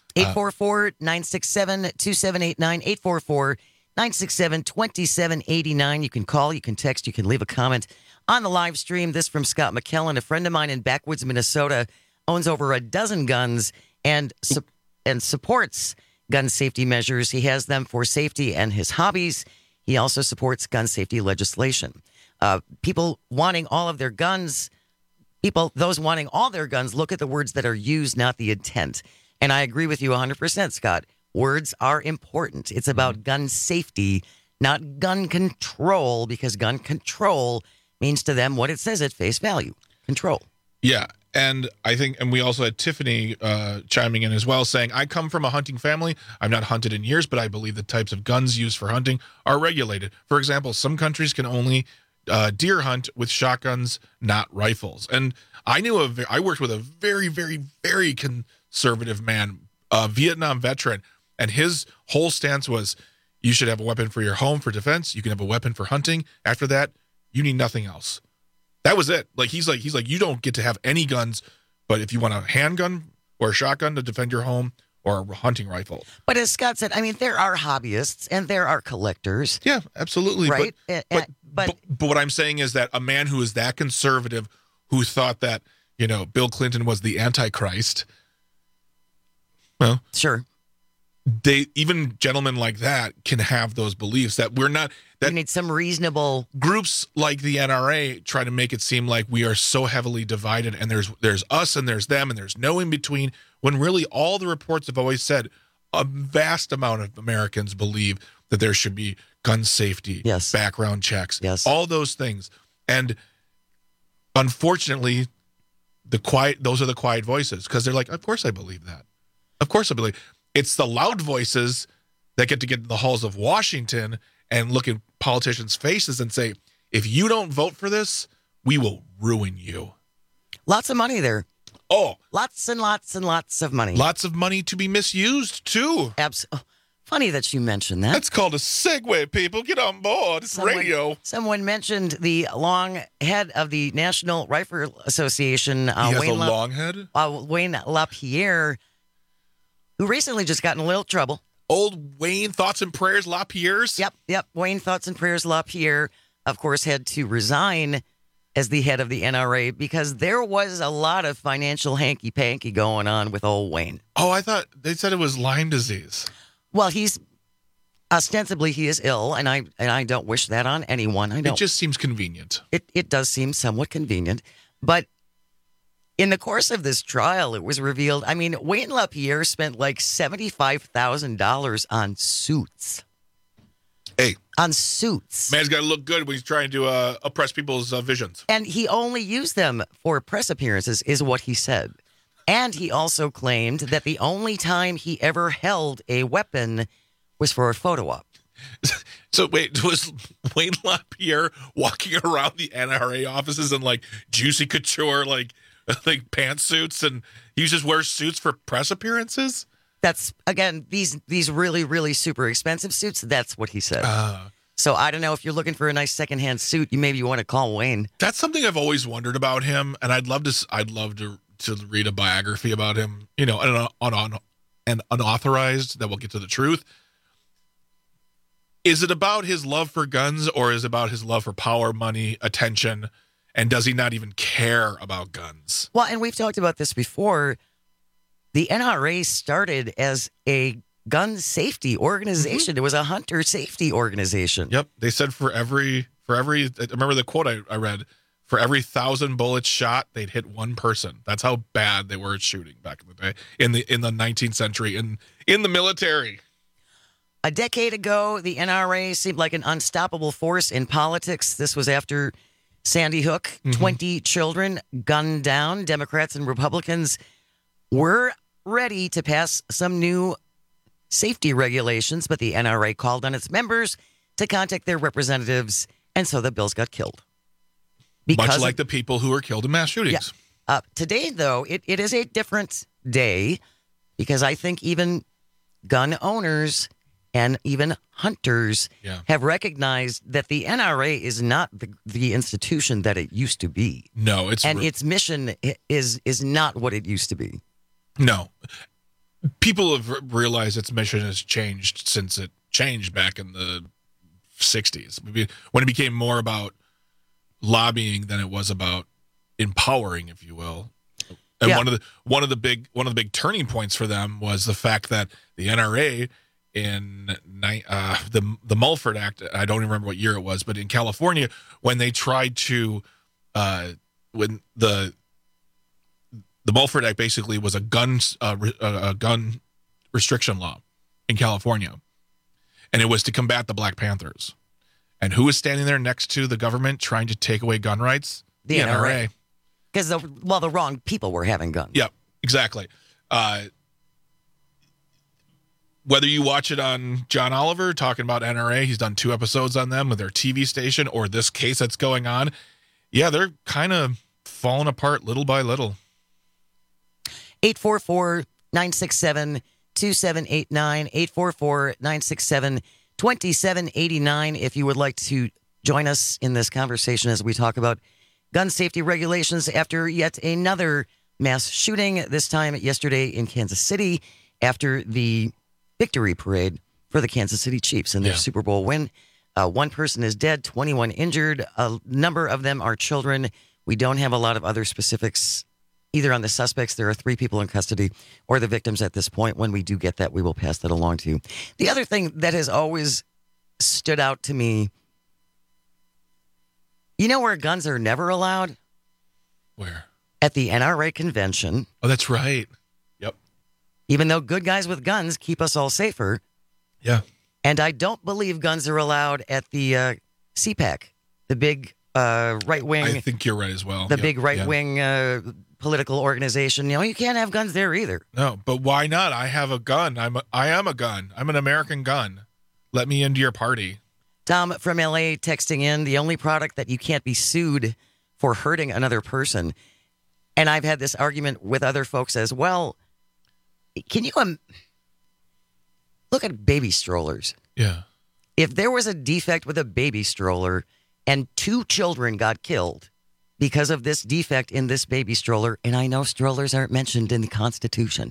844-967-2789, 844-967-2789. You can call, you can text, you can leave a comment on the live stream. This from Scott McKellen, a friend of mine in Backwoods, Minnesota, owns over a dozen guns and supports gun safety measures. He has them for safety and his hobbies. He also supports gun safety legislation. People wanting all their guns, look at the words that are used, not the intent. And I agree with you 100%, Scott. Words are important. It's about gun safety, not gun control, because gun control means to them what it says at face value, control. Yeah. And I think, and we also had Tiffany chiming in as well, saying, I come from a hunting family. I've not hunted in years, but I believe the types of guns used for hunting are regulated. For example, some countries can only deer hunt with shotguns, not rifles. And I worked with a very, very, very conservative man, a Vietnam veteran, and his whole stance was, you should have a weapon for your home for defense. You can have a weapon for hunting. After that, you need nothing else. That was it. Like he's like, you don't get to have any guns, but if you want a handgun or a shotgun to defend your home or a hunting rifle. But as Scott said, I mean, there are hobbyists and there are collectors. Yeah, absolutely. Right. But what I'm saying is that a man who is that conservative, who thought that, Bill Clinton was the Antichrist. Well, sure. Even gentlemen like that can have those beliefs that we're not. That you need some reasonable groups like the NRA try to make it seem like we are so heavily divided, and there's us and there's them and there's no in between. When really all the reports have always said a vast amount of Americans believe that there should be gun safety, background checks, all those things, and unfortunately, those are the quiet voices because they're like, of course I believe that, of course I believe. It's the loud voices that get in the halls of Washington and look in politicians' faces and say, if you don't vote for this, we will ruin you. Lots of money there. Oh. Lots and lots and lots of money. Lots of money to be misused, too. Funny that you mentioned that. That's called a segue, people. Get on board. It's radio. Someone mentioned the long head of the National Rifle Association. He has a long head? Wayne LaPierre, who recently just got in a little trouble. Old Wayne Thoughts and Prayers LaPierre's? Yep. Wayne Thoughts and Prayers LaPierre, of course, had to resign as the head of the NRA because there was a lot of financial hanky-panky going on with old Wayne. Oh, I thought they said it was Lyme disease. Well, ostensibly he is ill, and I don't wish that on anyone. I don't. It just seems convenient. It does seem somewhat convenient, but in the course of this trial, it was revealed, I mean, Wayne LaPierre spent like $75,000 on suits. Hey. On suits. Man's got to look good when he's trying to oppress people's visions. And he only used them for press appearances, is what he said. And he also claimed that the only time he ever held a weapon was for a photo op. So wait, was Wayne LaPierre walking around the NRA offices in like Juicy Couture, like pantsuits, and he just wears suits for press appearances? That's, again, these really, really super expensive suits. That's what he said. So I don't know if you're looking for a nice secondhand suit, you maybe want to call Wayne. That's something I've always wondered about him, and I'd love to read a biography about him, and unauthorized that will get to the truth. Is it about his love for guns, or is it about his love for power, money, attention, and does he not even care about guns? Well, and we've talked about this before. The NRA started as a gun safety organization. Mm-hmm. It was a hunter safety organization. Yep. They said for every, I remember the quote I read, for every 1,000 bullets shot, they'd hit one person. That's how bad they were at shooting back in the day, in the 19th century, in the military. A decade ago, the NRA seemed like an unstoppable force in politics. This was after Sandy Hook. Mm-hmm. 20 children gunned down. Democrats and Republicans were ready to pass some new safety regulations, but the NRA called on its members to contact their representatives, and so the bills got killed. Much like the people who were killed in mass shootings. Yeah. Today, though, it is a different day because I think even gun owners and even hunters have recognized that the NRA is not the institution that it used to be. No, its mission is not what it used to be. No. People have realized its mission has changed since it changed back in the 60s. When it became more about lobbying than it was about empowering, if you will. And one of the big turning points for them was the fact that the NRA in the Mulford Act, I don't even remember what year it was, but in California, when they tried to when the Mulford Act basically was a gun restriction law in California, and it was to combat the Black Panthers. And who was standing there next to the government trying to take away gun rights? The NRA. Because the wrong people were having guns. Yep, exactly. whether you watch it on John Oliver talking about NRA, he's done 2 episodes on them with their TV station, or this case that's going on. Yeah, they're kind of falling apart little by little. 844-967-2789, 844-967-2789. If you would like to join us in this conversation as we talk about gun safety regulations after yet another mass shooting, this time yesterday in Kansas City after the victory parade for the Kansas City Chiefs and their Super Bowl win. 1 person is dead, 21 injured. A number of them are children. We don't have a lot of other specifics either on the suspects. There are 3 people in custody or the victims at this point. When we do get that, we will pass that along to you. The other thing that has always stood out to me, you know where guns are never allowed? Where? At the NRA convention. Oh, that's right. Yep. Even though good guys with guns keep us all safer. Yeah. And I don't believe guns are allowed at the CPAC, the big right-wing. I think you're right as well. The big right-wing political organization. You know, you can't have guns there either. No, but why not? I have a gun. I am a gun. I'm an American gun. Let me into your party. Tom from LA texting in, the only product that you can't be sued for hurting another person. And I've had this argument with other folks as well. Can you look at baby strollers? Yeah. If there was a defect with a baby stroller and 2 children got killed because of this defect in this baby stroller, and I know strollers aren't mentioned in the Constitution,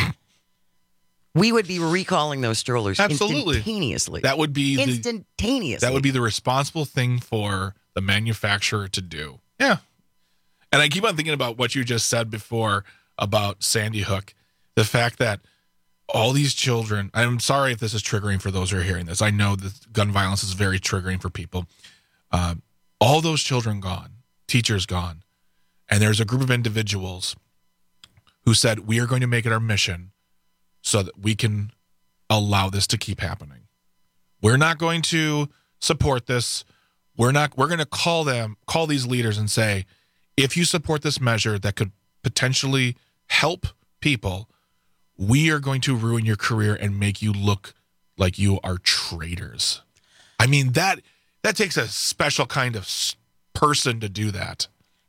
we would be recalling those strollers instantaneously. That would be instantaneously. That would be the responsible thing for the manufacturer to do. Yeah. And I keep on thinking about what you just said before about Sandy Hook. The fact that all these children, I'm sorry if this is triggering for those who are hearing this. I know that gun violence is very triggering for people. All those children gone, teachers gone. And there's a group of individuals who said, we are going to make it our mission so that we can allow this to keep happening. We're not going to support this. We're going to call these leaders and say, if you support this measure that could potentially help people, we are going to ruin your career and make you look like you are traitors. I mean, that takes a special kind of person to do that.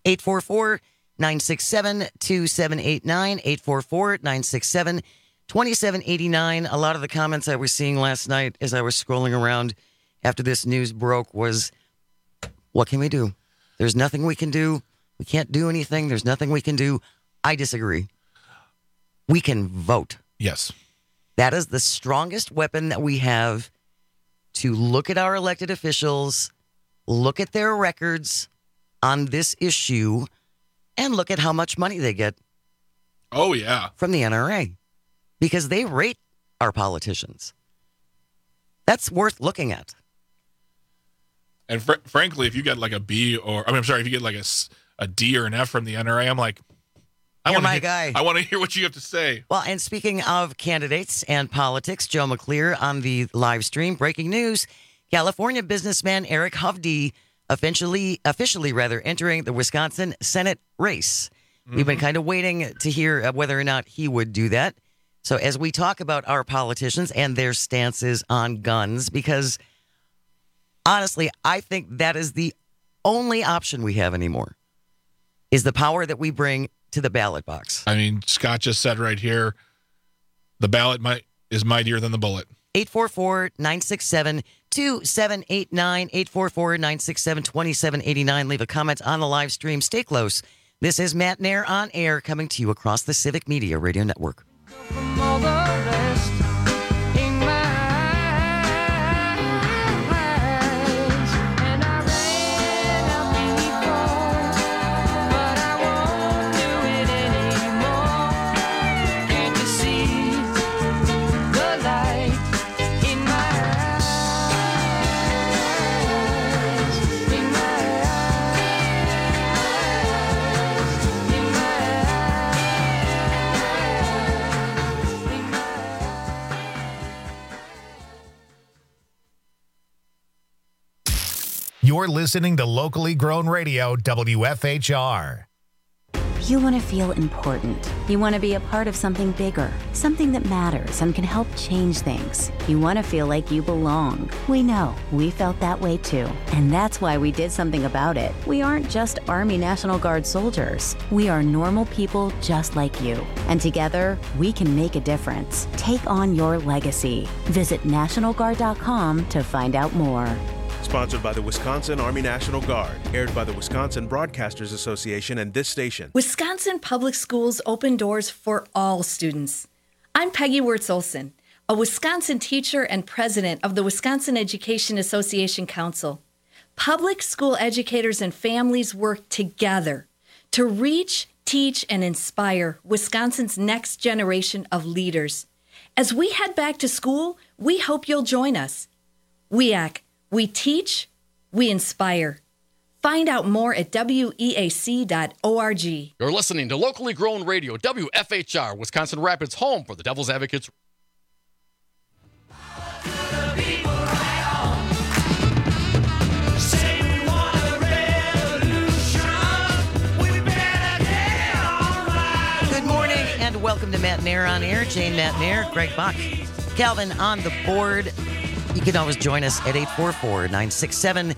844-967-2789, 844-967-2789. A lot of the comments I was seeing last night as I was scrolling around after this news broke was, what can we do? There's nothing we can do. We can't do anything. There's nothing we can do. I disagree. We can vote. Yes. That is the strongest weapon that we have to look at our elected officials, look at their records on this issue, and look at how much money they get. Oh, yeah. From the NRA. Because they rate our politicians. That's worth looking at. And frankly, if you get like a B if you get like a D or an F from the NRA, I'm like, I want to hear what you have to say. Well, and speaking of candidates and politics, Joe McClear on the live stream. Breaking news, California businessman Eric Hovde officially entering the Wisconsin Senate race. Mm-hmm. We've been kind of waiting to hear whether or not he would do that. So as we talk about our politicians and their stances on guns, because honestly, I think that is the only option we have anymore, is the power that we bring to the ballot box. I mean, Scott just said right here, the ballot is mightier than the bullet. 844-967-2789, 844-967-2789. Leave a comment on the live stream. Stay close. This is Matt Nair on air, coming to you across the Civic Media Radio Network. You're listening to locally grown radio WFHR. You want to feel important. You want to be a part of something bigger, something that matters and can help change things. You want to feel like you belong. We know. We felt that way too. And that's why we did something about it. We aren't just Army National Guard soldiers. We are normal people just like you. And together, we can make a difference. Take on your legacy. Visit NationalGuard.com to find out more. Sponsored by the Wisconsin Army National Guard. Aired by the Wisconsin Broadcasters Association and this station. Wisconsin Public Schools open doors for all students. I'm Peggy Wirtz-Olson, a Wisconsin teacher and president of the Wisconsin Education Association Council. Public school educators and families work together to reach, teach, and inspire Wisconsin's next generation of leaders. As we head back to school, we hope you'll join us. WEAC. We teach, we inspire. Find out more at weac.org. You're listening to locally grown radio, WFHR, Wisconsin Rapids, home for the Devil's Advocates. Good morning and welcome to Matt Nair on Air. Jane Matt Nair, Greg Bach, Calvin on the board. You can always join us at 844-967-2789,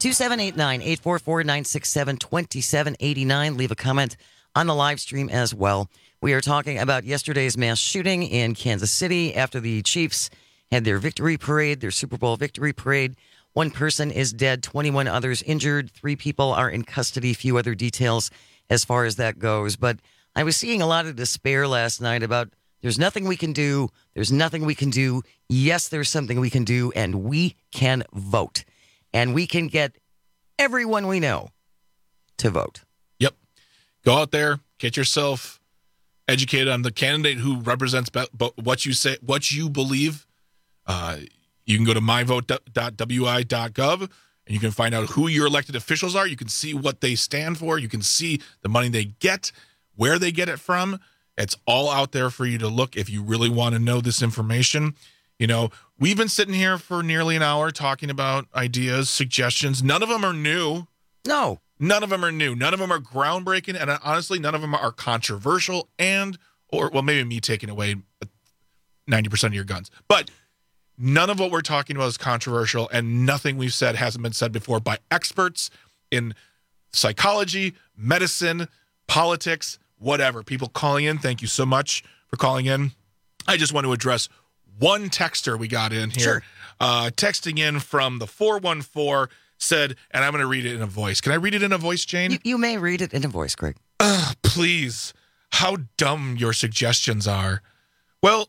844-967-2789. Leave a comment on the live stream as well. We are talking about yesterday's mass shooting in Kansas City after the Chiefs had their victory parade, their Super Bowl victory parade. One person is dead, 21 others injured, 3 people are in custody, few other details as far as that goes. But I was seeing a lot of despair last night about there's nothing we can do. There's nothing we can do. Yes, there's something we can do, and we can vote. And we can get everyone we know to vote. Yep. Go out there, get yourself educated on the candidate who represents what you say, what you believe. You can go to myvote.wi.gov, and you can find out who your elected officials are. You can see what they stand for. You can see the money they get, where they get it from. It's all out there for you to look if you really want to know this information. You know, we've been sitting here for nearly an hour talking about ideas, suggestions. None of them are new. No. None of them are new. None of them are groundbreaking. And honestly, none of them are controversial or maybe me taking away 90% of your guns. But none of what we're talking about is controversial, and nothing we've said hasn't been said before by experts in psychology, medicine, politics, whatever. People calling in, thank you so much for calling in. I just want to address one texter we got in here. Sure. Texting in from the 414 said, and I'm going to read it in a voice. Can I read it in a voice, Jane? You may read it in a voice, Greg. Please. How dumb your suggestions are. Well,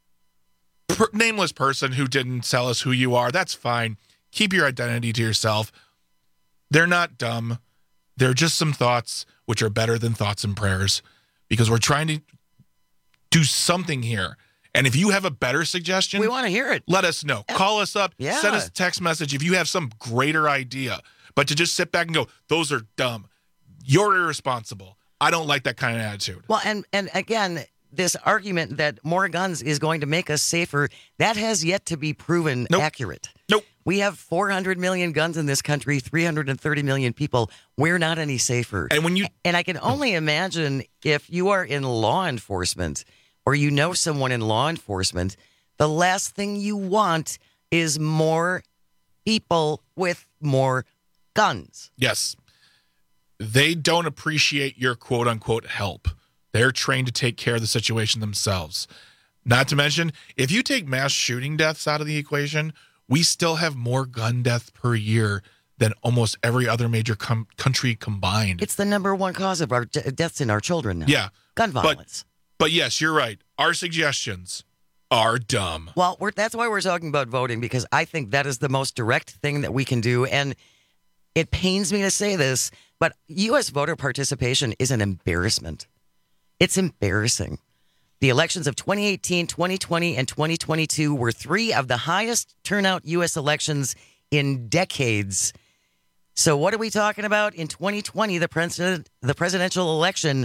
nameless person who didn't tell us who you are, that's fine. Keep your identity to yourself. They're not dumb. They're just some thoughts which are better than thoughts and prayers, because we're trying to do something here. And if you have a better suggestion, we want to hear it. Let us know. Call us up. Yeah. Send us a text message if you have some greater idea. But to just sit back and go, those are dumb. You're irresponsible. I don't like that kind of attitude. Well, and again, this argument that more guns is going to make us safer, that has yet to be proven accurate. Nope. We have 400 million guns in this country, 330 million people. We're not any safer. And I can only imagine if you are in law enforcement or you know someone in law enforcement, the last thing you want is more people with more guns. Yes. They don't appreciate your quote unquote help. They're trained to take care of the situation themselves. Not to mention, if you take mass shooting deaths out of the equation, we still have more gun deaths per year than almost every other major country combined. It's the number one cause of our deaths in our children now. Yeah. Gun violence. But yes, you're right. Our suggestions are dumb. Well, that's why we're talking about voting, because I think that is the most direct thing that we can do. And it pains me to say this, but U.S. voter participation is an embarrassment. It's embarrassing. The elections of 2018, 2020, and 2022 were 3 of the highest turnout U.S. elections in decades. So what are we talking about? In 2020, the presidential election,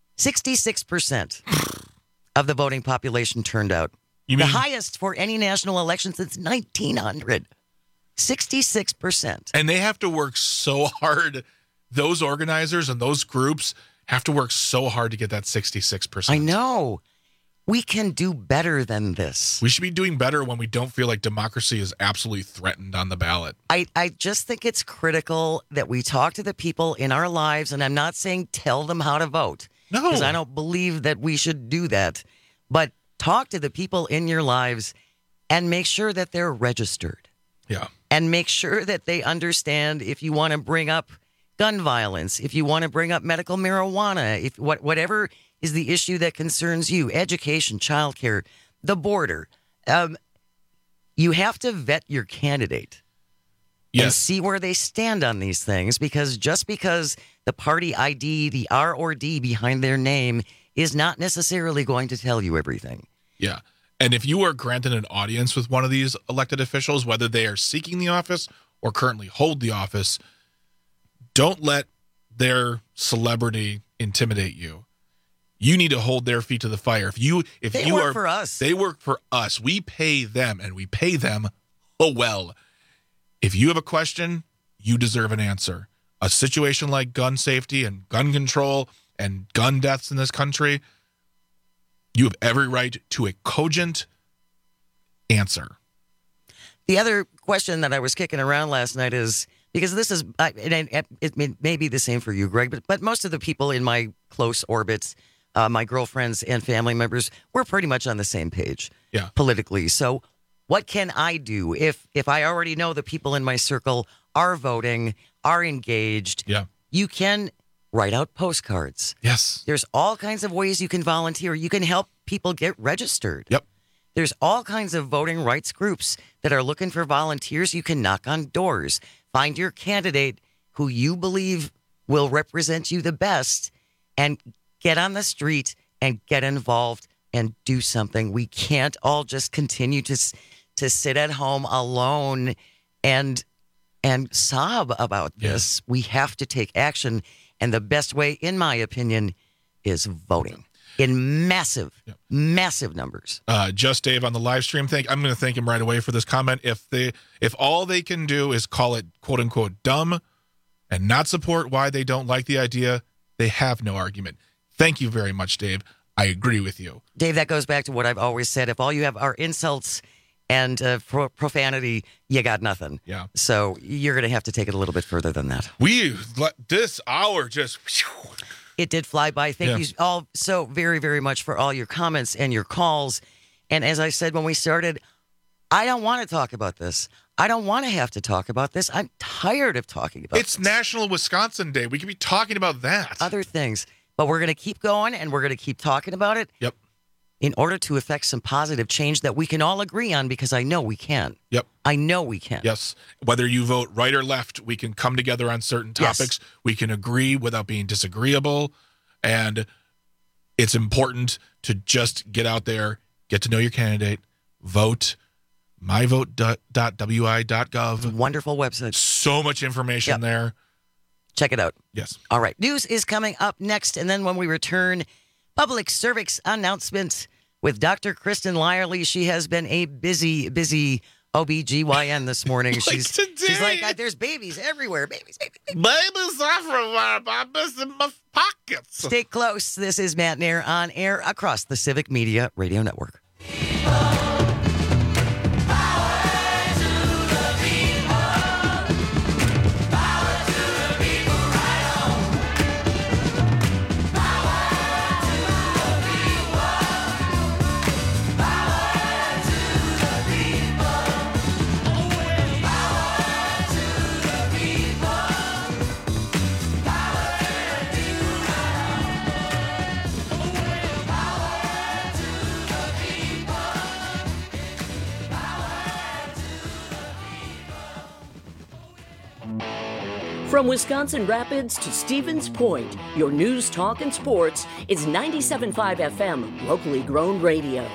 66% of the voting population turned out. The highest for any national election since 1900. 66%. And they have to work so hard, those organizers and those groups, have to work so hard to get that 66%. I know. We can do better than this. We should be doing better when we don't feel like democracy is absolutely threatened on the ballot. I just think it's critical that we talk to the people in our lives, and I'm not saying tell them how to vote. No. Because I don't believe that we should do that. But talk to the people in your lives and make sure that they're registered. Yeah. And make sure that they understand if you want to bring up gun violence, if you want to bring up medical marijuana, if whatever is the issue that concerns you, education, childcare, the border. You have to vet your candidate and see where they stand on these things, because just because the party ID, the R or D behind their name is not necessarily going to tell you everything. Yeah. And if you are granted an audience with one of these elected officials, whether they are seeking the office or currently hold the office, don't let their celebrity intimidate you. You need to hold their feet to the fire. If they you work are for us. They work for us. We pay them, and we pay them well. If you have a question, you deserve an answer. A situation like gun safety and gun control and gun deaths in this country, you have every right to a cogent answer. The other question that I was kicking around last night is, because this is, it may be the same for you, Greg, but most of the people in my close orbits, my girlfriends and family members, we're pretty much on the same page politically. So what can I do if I already know the people in my circle are voting, are engaged? Yeah. You can write out postcards. Yes. There's all kinds of ways you can volunteer. You can help people get registered. Yep. There's all kinds of voting rights groups that are looking for volunteers. You can knock on doors. Find your candidate who you believe will represent you the best and get on the street and get involved and do something. We can't all just continue to sit at home alone and sob about this. We have to take action. And the best way, in my opinion, is voting in massive numbers. Just Dave on the live stream. I'm going to thank him right away for this comment. If all they can do is call it quote unquote dumb and not support why they don't like the idea, they have no argument. Thank you very much, Dave. I agree with you. Dave, that goes back to what I've always said. If all you have are insults and profanity, you got nothing. Yeah. So you're going to have to take it a little bit further than that. This hour just... It did fly by. Thank you all so very, very much for all your comments and your calls. And as I said when we started, I don't want to talk about this. I don't want to have to talk about this. I'm tired of talking about It's National Wisconsin Day. We could be talking about that. Other things. But we're going to keep going, and we're going to keep talking about it. Yep. In order to affect some positive change that we can all agree on, because I know we can. Yep. I know we can. Yes. Whether you vote right or left, we can come together on certain topics. Yes. We can agree without being disagreeable. And it's important to just get out there, get to know your candidate, vote. myvote.wi.gov. It's a wonderful website. So much information there. Check it out. Yes. All right. News is coming up next. And then when we return, public service announcement with Dr. Kristen Lyerly. She has been a busy OBGYN this morning. She's like, there's babies everywhere. Babies everywhere. Babies in my pockets. Stay close. This is Matt Nair on air across the Civic Media Radio Network. From Wisconsin Rapids to Stevens Point, your news, talk, and sports is 97.5 FM, locally grown radio.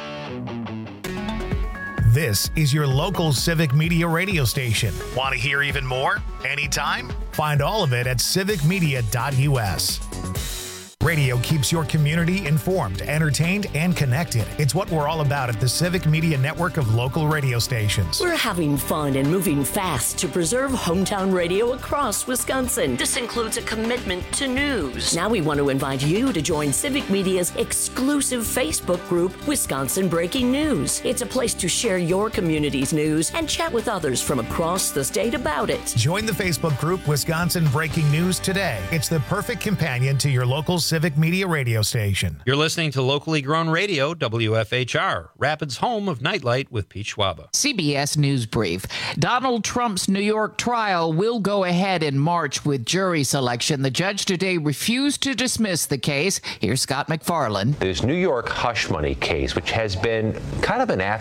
This is your local Civic Media radio station. Want to hear even more? Anytime? Find all of it at civicmedia.us. Radio keeps your community informed, entertained, and connected. It's what we're all about at the Civic Media Network of local radio stations. We're having fun and moving fast to preserve hometown radio across Wisconsin. This includes a commitment to news. Now we want to invite you to join Civic Media's exclusive Facebook group, Wisconsin Breaking News. It's a place to share your community's news and chat with others from across the state about it. Join the Facebook group Wisconsin Breaking News today. It's the perfect companion to your local Civic Media radio station. You're listening to locally grown radio, WFHR, Rapids' home of Nightlight with Pete Schwaba. CBS News Brief. Donald Trump's New York trial will go ahead in March with jury selection. The judge today refused to dismiss the case. Here's Scott McFarland. This New York hush money case, which has been kind of an